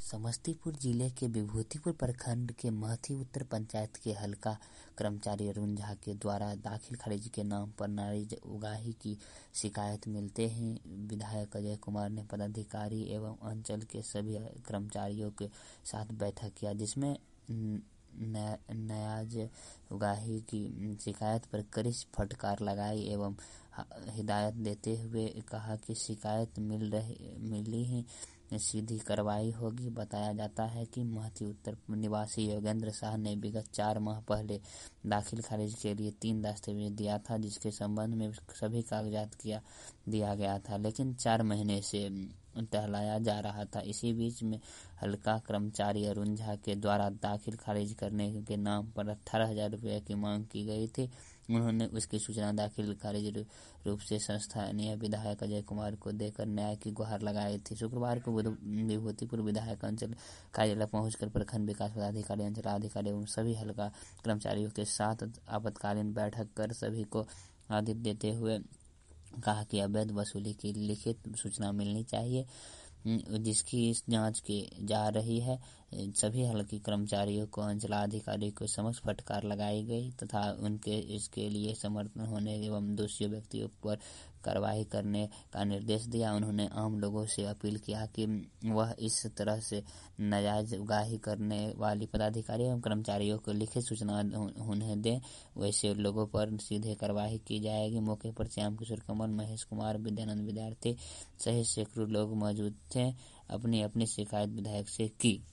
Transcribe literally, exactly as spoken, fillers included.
समस्तीपुर जिले के विभूतिपुर प्रखंड के महथी उत्तर पंचायत के हल्का कर्मचारी अरुण झा के द्वारा दाखिल खारिज के नाम पर नारी उगाही की शिकायत मिलते ही विधायक अजय कुमार ने पदाधिकारी एवं अंचल के सभी कर्मचारियों के साथ बैठक किया, जिसमें नाजायज उगाही की शिकायत पर कड़ी फटकार लगाई एवं हिदायत देते हुए कहा कि शिकायत मिल रही मिली ही सीधी कार्रवाई होगी। बताया जाता है कि महथी उत्तर निवासी योगेंद्र शाह ने विगत चार माह पहले दाखिल खारिज के लिए तीन दस्तावेज दिया था, जिसके संबंध में सभी कागजात किया दिया गया था, लेकिन चार महीने से टहलाया जा रहा था। इसी बीच में हल्का कर्मचारी अरुण झा के द्वारा दाखिल खारिज करने के नाम पर अठारह हजार रुपये की मांग की गई थी। उन्होंने उसकी सूचना दाखिल खारिज रूप से संस्थानीय विधायक अजय कुमार को देकर न्याय की गुहार लगाई थी। शुक्रवार को विभूतिपुर विधायक अंचल कार्यालय पहुंचकर प्रखंड विकास पदाधिकारी, अंचलाधिकारी एवं सभी हल्का कर्मचारियों के साथ आपातकालीन बैठक कर सभी को आदेश देते हुए कहा कि अवैध वसूली की लिखित सूचना मिलनी चाहिए, जिसकी इस जांच की जा रही है। सभी हल्के कर्मचारियों को अंचलाधिकारी को समक्ष फटकार लगाई गई तथा उनके इसके लिए समर्थन होने एवं दोषी व्यक्तियों पर कार्रवाई करने का निर्देश दिया। उन्होंने आम लोगों से अपील किया कि वह इस तरह से नाजायज उगाही करने वाली पदाधिकारी एवं कर्मचारियों को लिखित सूचना उन्हें दें, वैसे लोगों पर सीधे कार्रवाई की जाएगी। मौके पर श्याम किशोर कमल, महेश कुमार, विद्यानंद विद्यार्थी सहित सैकड़ों लोग मौजूद थे। अपनी अपनी शिकायत विधायक से की।